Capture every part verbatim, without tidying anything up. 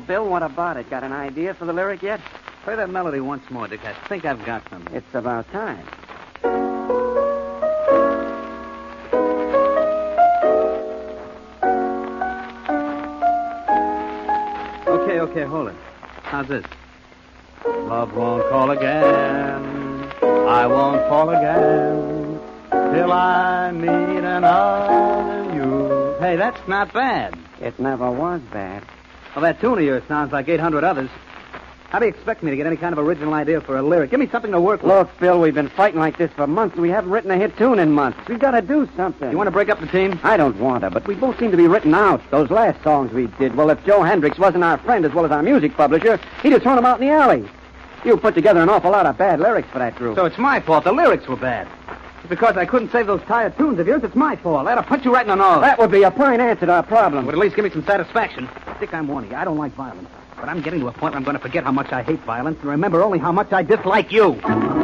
Bill, what about it? Got an idea for the lyric yet? Play that melody once more, Dick. I think I've got something. It's about time. Okay, okay, hold it. How's this? Love won't call again. I won't fall again till I meet another you. Hey, that's not bad. It never was bad. Well, that tune of yours sounds like eight hundred others. How do you expect me to get any kind of original idea for a lyric? Give me something to work with. Look, Bill, we've been fighting like this for months. We haven't written a hit tune in months. We've got to do something. You want to break up the team? I don't want to, but we both seem to be written out. Those last songs we did. Well, if Joe Hendricks wasn't our friend as well as our music publisher, he'd have thrown them out in the alley. You put together an awful lot of bad lyrics for that group. So it's my fault. The lyrics were bad. It's because I couldn't save those tired tunes of yours. It's my fault. That'll punch you right in the nose. That would be a fine answer to our problem. Would at least give me some satisfaction. Dick, I'm warning you. I don't like violence. But I'm getting to a point where I'm going to forget how much I hate violence and remember only how much I dislike you.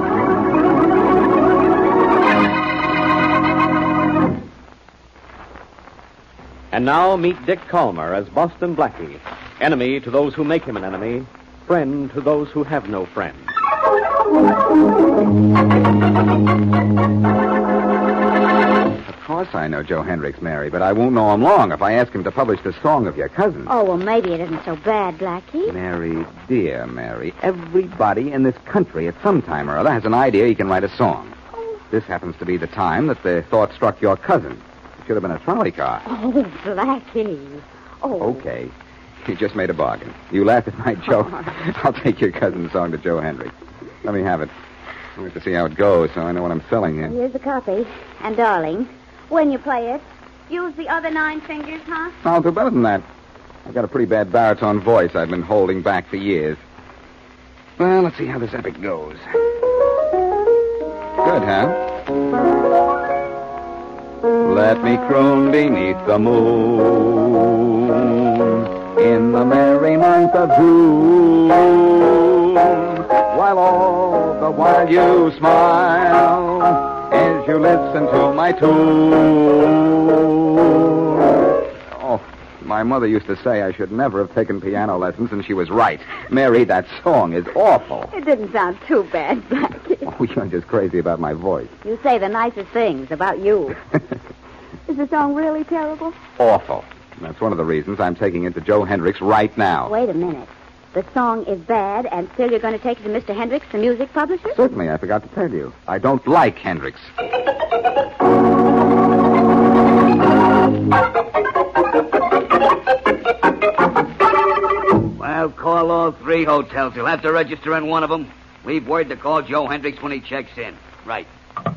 And now meet Dick Calmer as Boston Blackie. Enemy to those who make him an enemy. Friend to those who have no friend. Of course I know Joe Hendricks, Mary, but I won't know him long if I ask him to publish the song of your cousin. Oh, well, maybe it isn't so bad, Blackie. Mary, dear Mary, everybody in this country at some time or other has an idea he can write a song. Oh. This happens to be the time that the thought struck your cousin. It should have been a trolley car. Oh, Blackie. Oh. Okay. You just made a bargain. You laughed at my joke. I'll take your cousin's song to Joe Hendricks. Let me have it. I want to see how it goes so I know what I'm selling here. Here's the copy. And, darling, when you play it, use the other nine fingers, huh? I'll do better than that. I've got a pretty bad baritone voice I've been holding back for years. Well, let's see how this epic goes. Good, huh? Let me croon beneath the moon in the merry month of June, while all the while you smile as you listen to my tune. Oh, my mother used to say I should never have taken piano lessons, and she was right. Mary, that song is awful. It didn't sound too bad, Blackie. Oh, you're just crazy about my voice. You say the nicest things about you. Is the song really terrible? Awful. That's one of the reasons I'm taking it to Joe Hendricks right now. Wait a minute. The song is bad, and still you're going to take it to Mister Hendricks, the music publisher? Certainly, I forgot to tell you. I don't like Hendricks. Well, call all three hotels. You'll have to register in one of them. Leave word to call Joe Hendricks when he checks in. Right.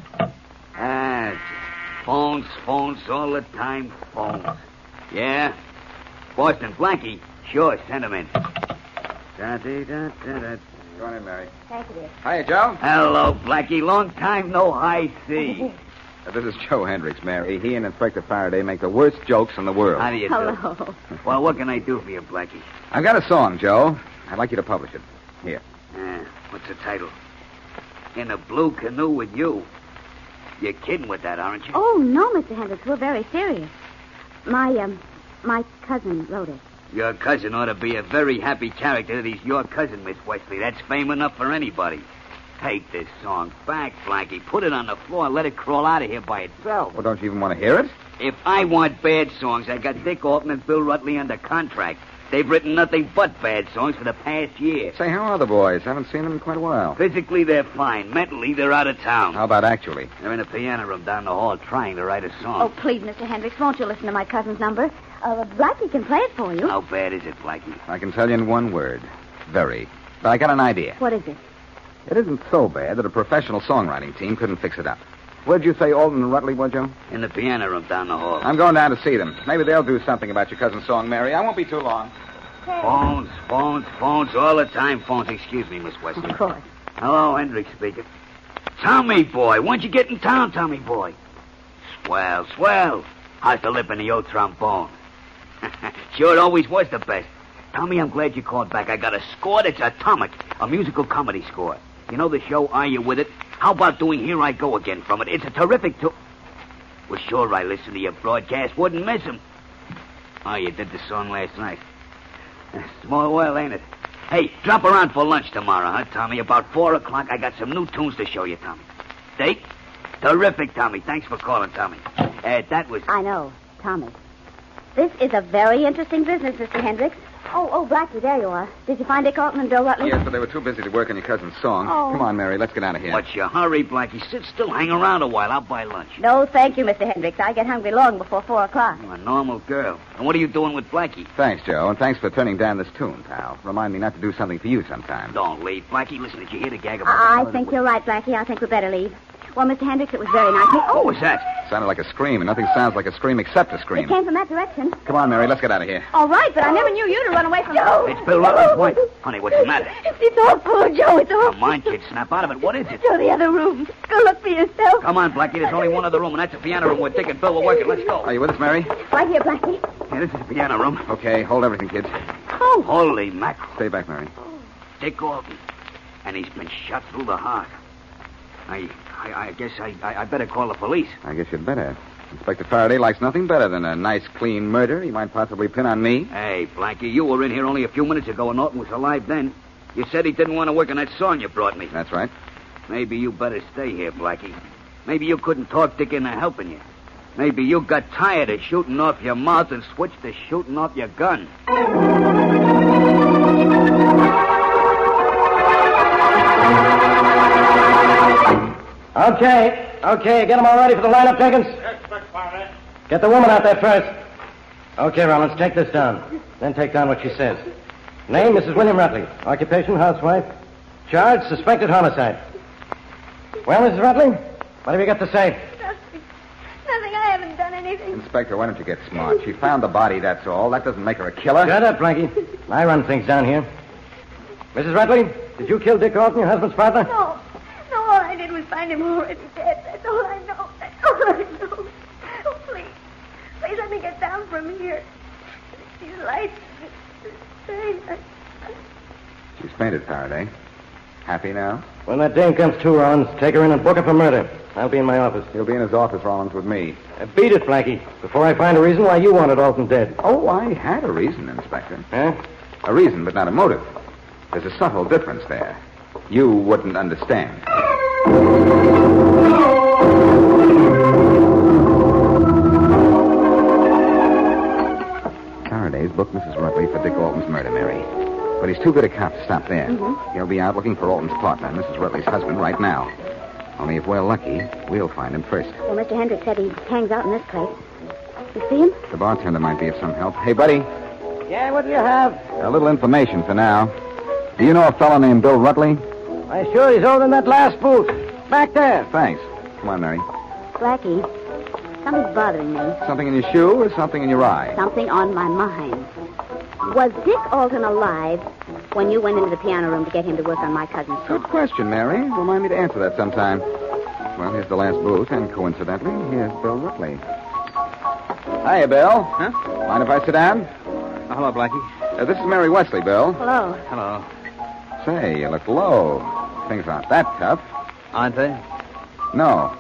Ah, phones, phones, all the time, phones. Yeah? Boston Blackie? Sure, send him in. Da-dee-da-da-da. Go on in, Mary. Thank you, dear. Hiya, Joe. Hello, Blackie. Long time no high see. Uh, this is Joe Hendricks, Mary. He and Inspector Faraday make the worst jokes in the world. How do you do? Hello. Well, what can I do for you, Blackie? I've got a song, Joe. I'd like you to publish it. Here. Uh, what's the title? In a Blue Canoe with You. You're kidding with that, aren't you? Oh, no, Mister Hendricks. We're very serious. My, um, my cousin wrote it. Your cousin ought to be a very happy character that he's your cousin, Miss Wesley. That's fame enough for anybody. Take this song back, Blackie. Put it on the floor and let it crawl out of here by itself. Well, don't you even want to hear it? If I want bad songs, I got Dick Alton and Bill Rutley under contract. They've written nothing but bad songs for the past year. Say, how are the boys? Haven't seen them in quite a while. Physically, they're fine. Mentally, they're out of town. How about actually? They're in a piano room down the hall trying to write a song. Oh, please, Mister Hendricks, won't you listen to my cousin's number? Uh, Blackie can play it for you. How bad is it, Blackie? I can tell you in one word. Very. But I got an idea. What is it? It isn't so bad that a professional songwriting team couldn't fix it up. Where'd you say Alton and Rutley were, Joe? In the piano room down the hall. I'm going down to see them. Maybe they'll do something about your cousin's song, Mary. I won't be too long. Phones, phones, phones, all the time phones. Excuse me, Miss Wesley. Of course. Hello, Hendricks speaking. Tommy boy, when'd you get in town, Tommy boy? Swell, swell. How's the lip in the old trombone? Sure, it always was the best. Tommy, I'm glad you called back. I got a score that's atomic, a musical comedy score. You know the show Are You With It? How about doing Here I Go Again from it? It's a terrific to... Well, sure, I listened to your broadcast. Wouldn't miss him. Oh, you did the song last night. Small world, ain't it? Hey, drop around for lunch tomorrow, huh, Tommy? About four o'clock, I got some new tunes to show you, Tommy. Steak? Terrific, Tommy. Thanks for calling, Tommy. Uh, that was... I know. Tommy. This is a very interesting business, Mister Hendricks. Oh, oh, Blackie, there you are. Did you find Dick Alton and Bill Rutledge? Yes, but they were too busy to work on your cousin's song. Oh. Come on, Mary, let's get out of here. What's your hurry, Blackie? Sit still, hang around a while. I'll buy lunch. No, thank you, Mister Hendricks. I get hungry long before four o'clock. You're a normal girl. And what are you doing with Blackie? Thanks, Joe, and thanks for turning down this tune, pal. Remind me not to do something for you sometime. Don't leave. Blackie, listen, did you hear the gag about... I the think you're right, Blackie. I think we'd better leave. Well, Mister Hendricks, it was very nice. What Oh, was that? Sounded like a scream, and nothing sounds like a scream except a it scream. came from that direction. Come on, Mary, let's get out of here. All right, but I never knew you to run away from... Joe! It's Bill Rutledge's wife. Honey, what's the matter? It's all full, Joe. It's all Come on, kid, snap out of it. What is it? Joe, the other room. Go look for yourself. Come on, Blackie. There's only one other room, and that's the piano room where Dick and Bill were working. Let's go. Are you with us, Mary? Right here, Blackie. Yeah, this is the piano room. Okay, hold everything, kids. Oh. Holy mackerel. Stay back, Mary. Dick Alton. And he's been shot through the heart. I I, I guess I, I I better call the police. I guess you'd better. Inspector Faraday likes nothing better than a nice, clean murder he might possibly pin on me. Hey, Blackie, you were in here only a few minutes ago, and Alton was alive then. You said he didn't want to work on that song you brought me. That's right. Maybe you better stay here, Blackie. Maybe you couldn't talk Dick into helping you. Maybe you got tired of shooting off your mouth and switched to shooting off your gun. Okay, okay, get them all ready for the lineup, Jenkins. Get the woman out there first. Okay, Rollins, take this down. Then take down what she says. Name, Missus William Rutledge. Occupation, housewife. Charge, suspected homicide. Well, Missus Rutledge, what have you got to say? Nothing. Nothing. I haven't done anything. Inspector, why don't you get smart? She found the body, that's all. That doesn't make her a killer. Shut up, Blackie. I run things down here. Missus Rutledge, did you kill Dick Alton, your husband's partner? No. No, all I did was find him already dead. That's all I know. That's all I know. Oh, please. Please let me get down from here. These lights... She's fainted, Faraday. Happy now? When that dame comes to, Rollins, take her in and book her for murder. I'll be in my office. He'll be in his office, Rollins, with me. Uh, beat it, Blackie, before I find a reason why you wanted Alton dead. Oh, I had a reason, Inspector. Huh? A reason, but not a motive. There's a subtle difference there. You wouldn't understand. Faraday's booked Missus Rutledge for Dick Alton's murder, Mary. But he's too good a cop to stop there. Mm-hmm. He'll be out looking for Alton's partner, Missus Rutledge's husband, right now. Only if we're lucky, we'll find him first. Well, Mister Hendricks said he hangs out in this place. You see him? The bartender might be of some help. Hey, buddy, Yeah, what do you have? a little information for now. Do you know a fellow named Bill Rutledge? I sure he's holding that last booth. Back there. Thanks. Come on, Mary. Blackie, something's bothering me. Something in your shoe or something in your eye? Something on my mind. Was Dick Alton alive when you went into the piano room to get him to work on my cousin's Good song? question, Mary. Remind me to answer that sometime. Well, here's the last booth, and coincidentally, here's Bill Rutledge. Hiya, Bill. Huh? Mind if I sit down? Oh, hello, Blackie. Uh, this is Mary Wesley, Bill. Hello. Hello. Say, you look low. Things aren't that tough. Aren't they? No.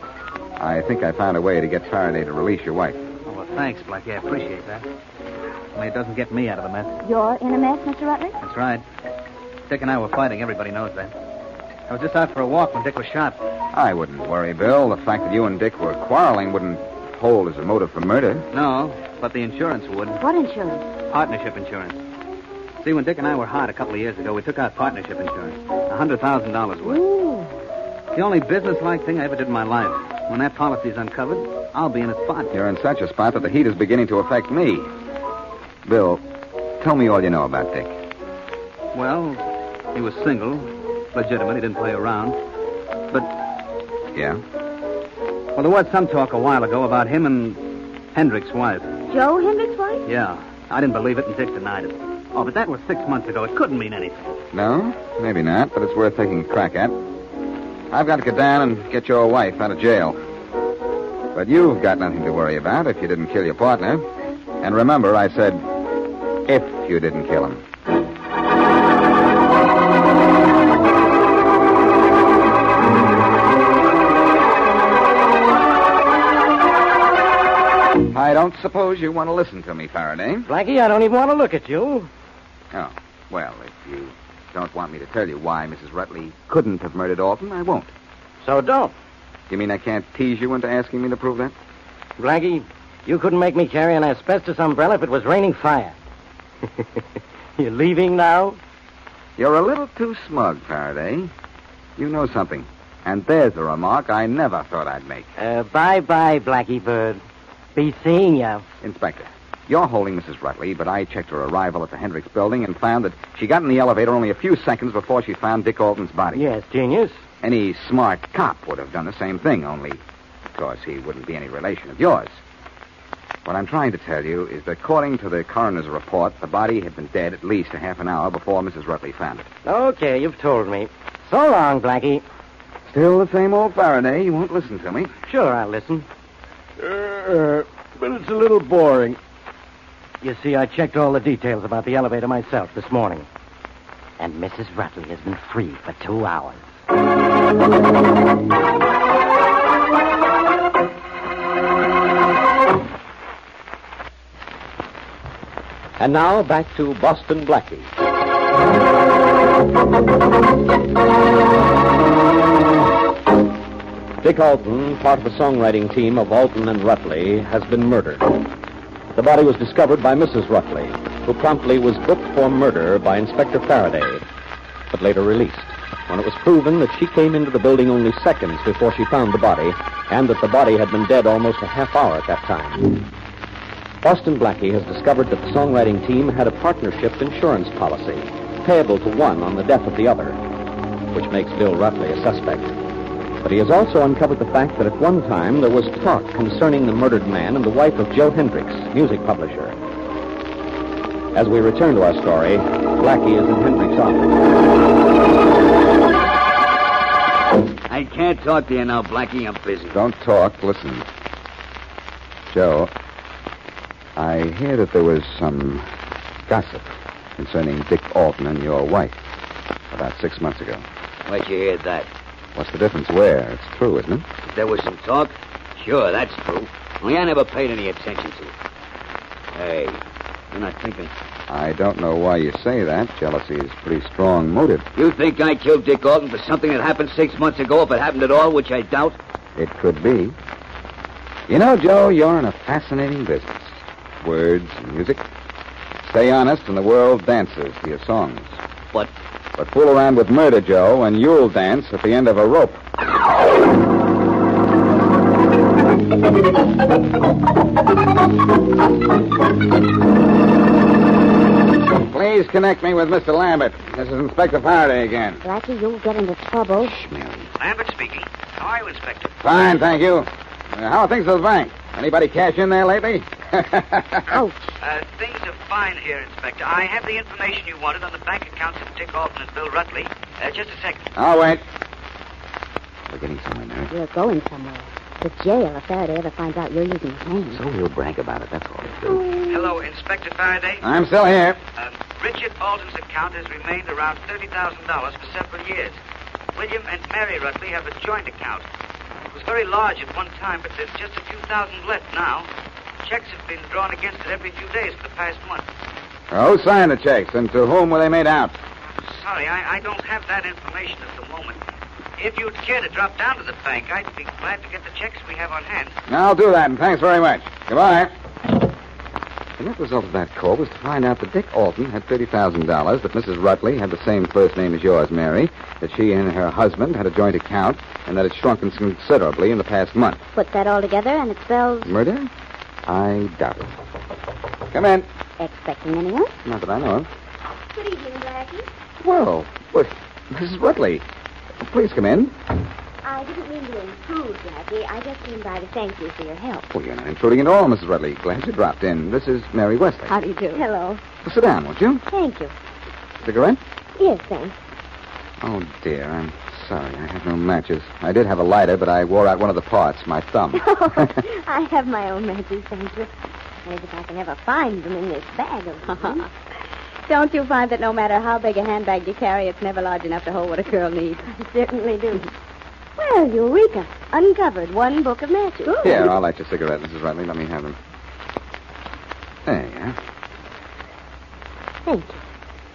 I think I found a way to get Faraday to release your wife. Oh, well, thanks, Blackie. I appreciate that. Only it doesn't get me out of the mess. You're in a mess, Mister Rutledge? That's right. Dick and I were fighting. Everybody knows that. I was just out for a walk when Dick was shot. I wouldn't worry, Bill. The fact that you and Dick were quarreling wouldn't hold as a motive for murder. No, but the insurance would. What insurance? Partnership insurance. See, when Dick and I were hot a couple of years ago, we took out partnership insurance. A one hundred thousand dollars worth. Ooh. The only business-like thing I ever did in my life. When that policy's uncovered, I'll be in a spot. You're in such a spot that the heat is beginning to affect me. Bill, tell me all you know about Dick. Well, he was single, legitimate. He didn't play around. But, Yeah? well, there was some talk a while ago about him and Hendrick's wife. Joe Hendrick's wife? Yeah. I didn't believe it, and Dick denied it. Oh, but that was six months ago. It couldn't mean anything. No? Maybe not, but it's worth taking a crack at. I've got to get down and get your wife out of jail. But you've got nothing to worry about if you didn't kill your partner. And remember, I said, if you didn't kill him. I don't suppose you want to listen to me, Faraday. Blackie, I don't even want to look at you. Oh, well, if you don't want me to tell you why Missus Rutley couldn't have murdered Alton, I won't. So don't. You mean I can't tease you into asking me to prove that? Blackie, you couldn't make me carry an asbestos umbrella if it was raining fire. You're leaving now? You're a little too smug, Faraday. You know something. And there's a remark I never thought I'd make. Uh, bye-bye, Blackie Bird. Be seeing you. Inspector, you're holding Missus Rutley, but I checked her arrival at the Hendricks building and found that she got in the elevator only a few seconds before she found Dick Alton's body. Yes, genius. Any smart cop would have done the same thing, only, of course, he wouldn't be any relation of yours. What I'm trying to tell you is that according to the coroner's report, the body had been dead at least a half an hour before Missus Rutley found it. Okay, you've told me. So long, Blackie. Still the same old Faraday. You won't listen to me. Sure, I'll listen. Uh, but it's a little boring. You see, I checked all the details about the elevator myself this morning. And Missus Rutley has been free for two hours. And now back to Boston Blackie. Dick Alton, part of the songwriting team of Alton and Rutley, has been murdered. The body was discovered by Missus Rutley, who promptly was booked for murder by Inspector Faraday, but later released when it was proven that she came into the building only seconds before she found the body, and that the body had been dead almost a half hour at that time. Boston Blackie has discovered that the songwriting team had a partnership insurance policy, payable to one on the death of the other, which makes Bill Rutley a suspect. But he has also uncovered the fact that at one time there was talk concerning the murdered man and the wife of Joe Hendricks, music publisher. As we return to our story, Blackie is in Hendricks' office. I can't talk to you now, Blackie. I'm busy. Don't talk. Listen. Joe, I hear that there was some gossip concerning Dick Alton and your wife about six months ago. Where'd you hear that? What's the difference where? It's true, isn't it? If there was some talk? Sure, that's true. Only I never paid any attention to it. Hey, you're not thinking... I don't know why you say that. Jealousy is a pretty strong motive. You think I killed Dick Alton for something that happened six months ago, if it happened at all, which I doubt? It could be. You know, Joe, you're in a fascinating business. Words and music. Stay honest and the world dances to your songs. But... But fool around with murder, Joe, and you'll dance at the end of a rope. Please connect me with Mister Lambert. This is Inspector Faraday again. Blackie, you'll get into trouble. Shh, Mary. Lambert speaking. How are you, Inspector? Fine, thank you. Uh, how are things at the bank? Anybody cash in there lately? Ouch. Uh, things are fine here, Inspector. I have the information you wanted on the bank accounts of Dick Alton and Bill Rutley. Uh, just a second. I'll wait. We're getting somewhere, Mary. You're going somewhere. To jail if Faraday ever finds out you're using his name. So we'll brag about it, that's all he'll do. Hello, Inspector Faraday. I'm still here. Um, Richard Alton's account has remained around thirty thousand dollars for several years. William and Mary Rutley have a joint account. It was very large at one time, but there's just a few thousand left now. Checks have been drawn against it every few days for the past month. Who signed the checks, and to whom were they made out? Sorry, I, I don't have that information at the moment. If you'd care to drop down to the bank, I'd be glad to get the checks we have on hand. I'll do that, and thanks very much. Goodbye. The net result of that call was to find out that Dick Alton had thirty thousand dollars, that Missus Rutley had the same first name as yours, Mary, that she and her husband had a joint account, and that it shrunken considerably in the past month. Put that all together and it spells... Murder? I doubt it. Come in. Expecting anyone? Not that I know of. Good evening, Blackie. Well, but Missus Rutley, please come in. I didn't mean to intrude, Blackie. I just came by to thank you for your help. Well, you're not intruding at all, Missus Rutley. Glad you dropped in. This is Mary Westlake. How do you do? Hello. Well, sit down, won't you? Thank you. Cigarette? Yes, thanks. Oh, dear, I'm sorry. I have no matches. I did have a lighter, but I wore out one of the parts, my thumb. I have my own matches, thank you. Maybe if I can ever find them in this bag of mine. Don't you find that no matter how big a handbag you carry, it's never large enough to hold what a girl needs? I certainly do. Well, Eureka. Uncovered one book of matches. Ooh. Here, I'll light your cigarette, Missus Rutley. Let me have them. There you are. Thank you.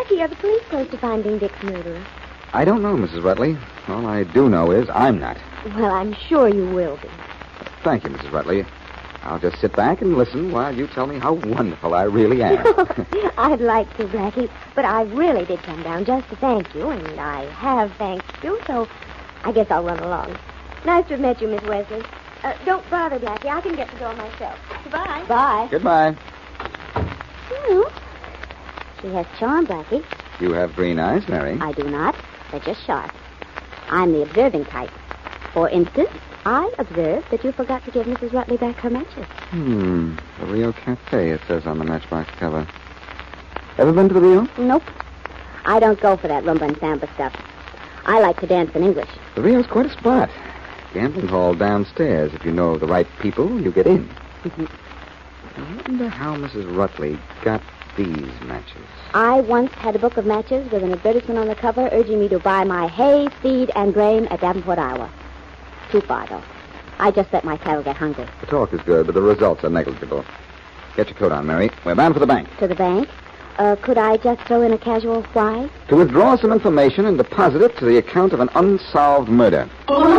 Blackie, are the police close to finding Dick's murderer? I don't know, Missus Rutley. All I do know is I'm not. Well, I'm sure you will be. Thank you, Missus Rutley. I'll just sit back and listen while you tell me how wonderful I really am. I'd like to, Blackie, but I really did come down just to thank you, and I have thanked you, so I guess I'll run along. Nice to have met you, Miss Wesley. Uh, don't bother, Blackie. I can get the door myself. Goodbye. Bye. Goodbye. Well, she has charm, Blackie. You have green eyes, Mary. I do not. They're just sharp. I'm the observing type. For instance, I observed that you forgot to give Missus Rutley back her matches. Hmm. The Rio Cafe, it says on the matchbox cover. Ever been to the Rio? Nope. I don't go for that rumba and samba stuff. I like to dance in English. The Rio's quite a spot. Gambling hall downstairs. If you know the right people, you get in. I wonder how Missus Rutley got these matches. I once had a book of matches with an advertisement on the cover urging me to buy my hay, feed, and grain at Davenport, Iowa. Too far, though. I just let my cattle get hungry. The talk is good, but the results are negligible. Get your coat on, Mary. We're bound for the bank. To the bank? Uh, could I just throw in a casual why? To withdraw some information and deposit it to the account of an unsolved murder.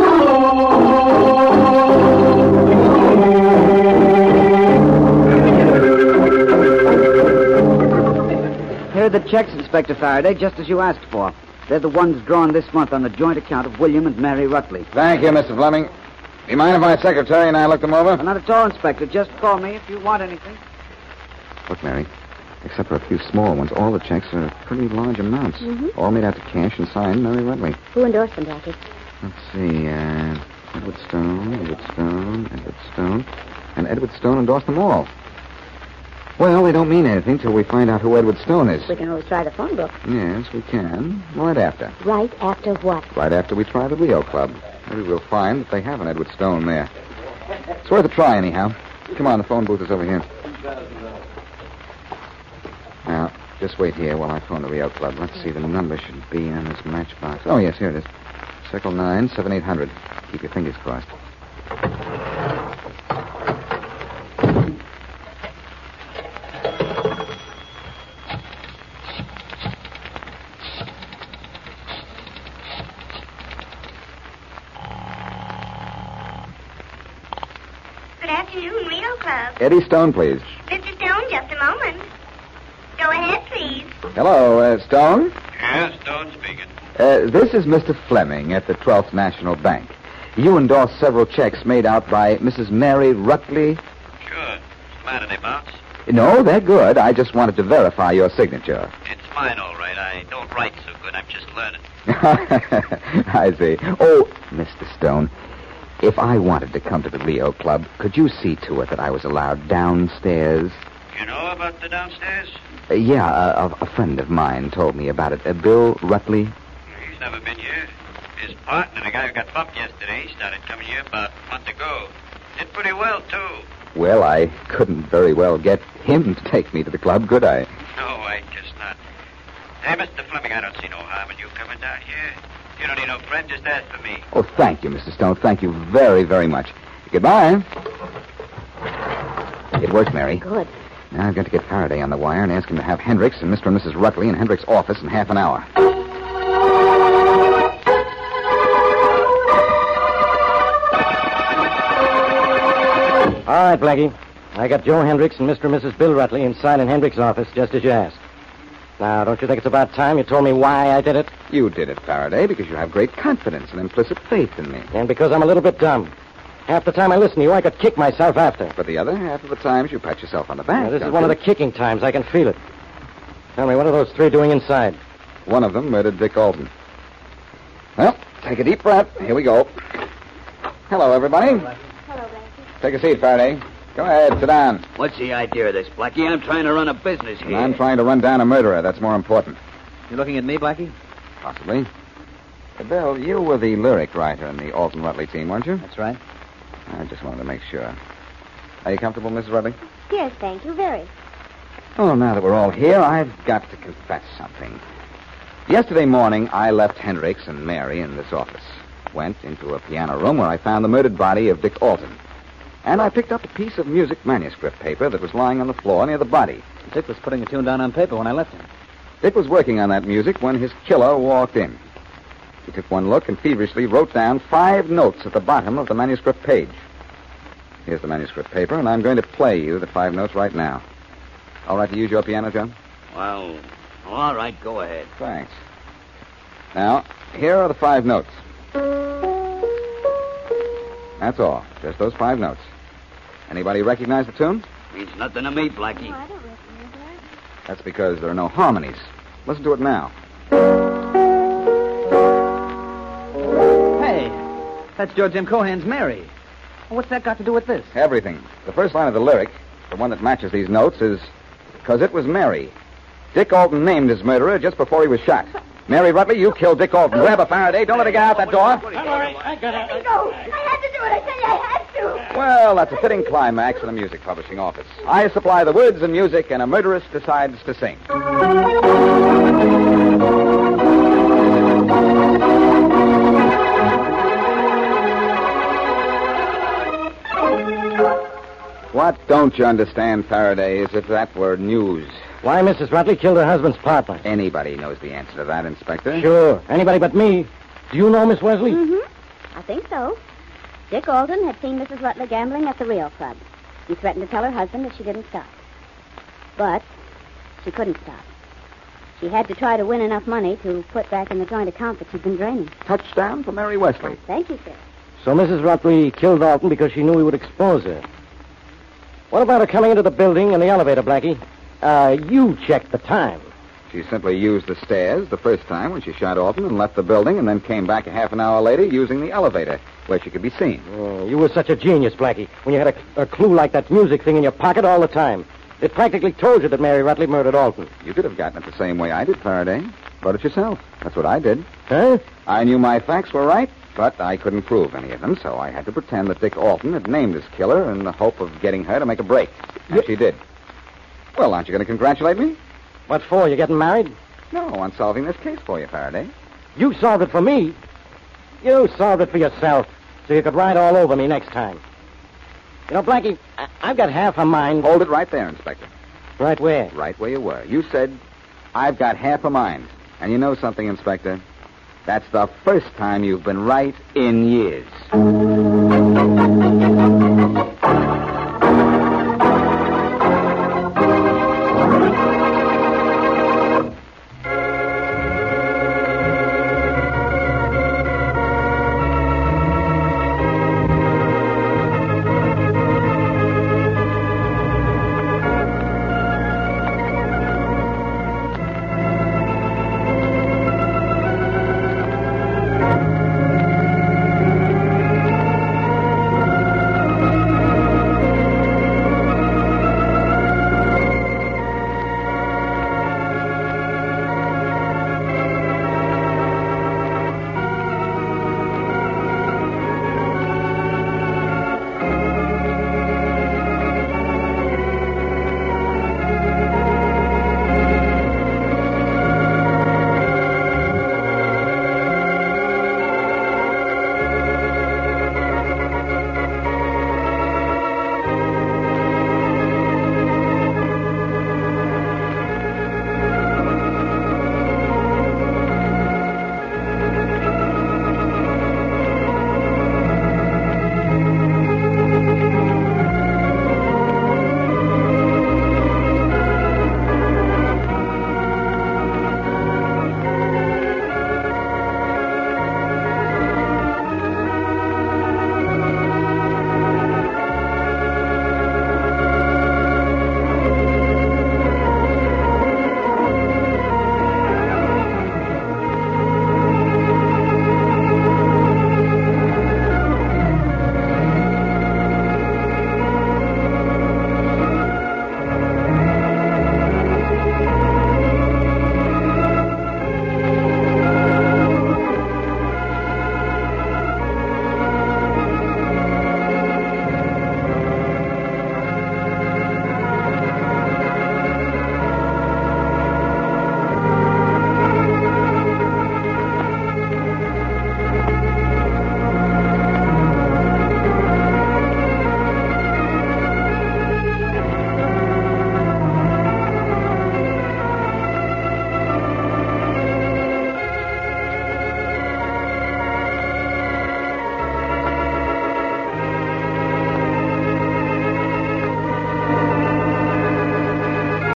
Here are the checks, Inspector Faraday, just as you asked for. They're the ones drawn this month on the joint account of William and Mary Rutley. Thank you, Mister Fleming. Do you mind if my secretary and I look them over? Well, not at all, Inspector. Just call me if you want anything. Look, Mary, except for a few small ones, all the checks are pretty large amounts. Mm-hmm. All made out to cash and signed Mary Rutley. Who endorsed them, Blackie? Let's see, uh, Edward Stone, Edward Stone, Edward Stone. And Edward Stone endorsed them all. Well, they don't mean anything till we find out who Edward Stone is. We can always try the phone book. Yes, we can. Right after. Right after what? Right after we try the Rio Club. Maybe we'll find that they have an Edward Stone there. It's worth a try, anyhow. Come on, the phone booth is over here. Now, just wait here while I phone the Rio Club. Let's see, the number should be on this matchbox. Oh, yes, here it is. Circle nine, seven eight hundred. Keep your fingers crossed. Good afternoon, Rio Club. Eddie Stone, please. Mister Stone, just a moment. Go ahead, please. Hello, uh, Stone. Yes, Stone speaking. Uh, this is Mister Fleming at the twelfth National Bank. You endorsed several checks made out by Missus Mary Rutley. Sure. What's the matter, they bounce? No, they're good. I just wanted to verify your signature. It's mine, all right. I don't write so good. I'm just learning. I see. Oh, Mister Stone, if I wanted to come to the Rio Club, could you see to it that I was allowed downstairs? You know about the downstairs? Uh, yeah, uh, a, a friend of mine told me about it. Uh, Bill Rutley. He's never been here. His partner, the guy who got bumped yesterday, started coming here about a month ago. Did pretty well, too. Well, I couldn't very well get him to take me to the club, could I? No, I guess not. Hey, Mister Fleming, I don't see no harm in you coming down here. You don't need no friend, just ask for me. Oh, thank you, Mister Stone. Thank you very, very much. Goodbye. It worked, Mary. Good. Now I've got to get Faraday on the wire and ask him to have Hendricks and Mister and Missus Rutley in Hendricks' office in half an hour. All right, Blackie. I got Joe Hendricks and Mister and Missus Bill Rutley inside in Hendricks' office, just as you asked. Now, don't you think it's about time you told me why I did it? You did it, Faraday, because you have great confidence and implicit faith in me. And because I'm a little bit dumb. Half the time I listen to you, I could kick myself after. But the other half of the times, you pat yourself on the back. Now, this is don't one you? of the kicking times. I can feel it. Tell me, what are those three doing inside? One of them murdered Dick Alton. Well, take a deep breath. Here we go. Hello, everybody. Hello, Blackie. Take a seat, Faraday. Go ahead, sit down. What's the idea of this, Blackie? I'm trying to run a business And here. I'm trying to run down a murderer. That's more important. You looking at me, Blackie? Possibly. Uh, Bill, you were the lyric writer in the Alton Rutley team, weren't you? That's right. I just wanted to make sure. Are you comfortable, Missus Rutley? Yes, thank you, very. Oh, now that we're all here, I've got to confess something. Yesterday morning, I left Hendricks and Mary in this office. Went into a piano room where I found the murdered body of Dick Alton. And I picked up a piece of music manuscript paper that was lying on the floor near the body. Dick was putting a tune down on paper when I left him. Dick was working on that music when his killer walked in. He took one look and feverishly wrote down five notes at the bottom of the manuscript page. Here's the manuscript paper, and I'm going to play you the five notes right now. All right to use your piano, John? Well, all right, go ahead. Thanks. Now, here are the five notes. That's all. Just those five notes. Anybody recognize the tune? Means nothing to me, Blackie. Oh, I don't recognize that. That's because there are no harmonies. Listen to it now. Hey, that's George M. Cohan's Mary. What's that got to do with this? Everything. The first line of the lyric, the one that matches these notes, is, "'Cause it was Mary." Dick Alton named his murderer just before he was shot. Mary Rutley, you killed Dick Alton. Grab a Faraday. Don't let her get out that door. Don't worry, I got Let me it. go. I had to do it. I tell you, I had to. Well, that's a fitting climax in a music publishing office. I supply the words and music, and a murderess decides to sing. What don't you understand, Faraday, is if that were news. Why Missus Rutley killed her husband's partner? Anybody knows the answer to that, Inspector. Sure. Anybody but me. Do you know Miss Wesley? Mm-hmm. I think so. Dick Alton had seen Missus Rutley gambling at the Rio Club. He threatened to tell her husband if she didn't stop. But she couldn't stop. She had to try to win enough money to put back in the joint account that she'd been draining. Touchdown for Mary Wesley. Thank you, sir. So Missus Rutley killed Alton because she knew he would expose her. What about her coming into the building in the elevator, Blackie? Uh, you checked the time. She simply used the stairs the first time when she shot Alton and left the building, and then came back a half an hour later using the elevator, where she could be seen. Oh, you were such a genius, Blackie, when you had a, a clue like that music thing in your pocket all the time. It practically told you that Mary Rutley murdered Alton. You could have gotten it the same way I did, Faraday. Wrote it yourself. That's what I did. Huh? I knew my facts were right, but I couldn't prove any of them, so I had to pretend that Dick Alton had named his killer in the hope of getting her to make a break. And You- she did. Well, aren't you going to congratulate me? What for? You getting married? No, on solving this case for you, Faraday. You solved it for me. You solved it for yourself, so you could ride all over me next time. You know, Blackie, I- I've got half a mind. Hold it right there, Inspector. Right where? Right where you were. You said, I've got half a mind. And you know something, Inspector? That's the first time you've been right in years.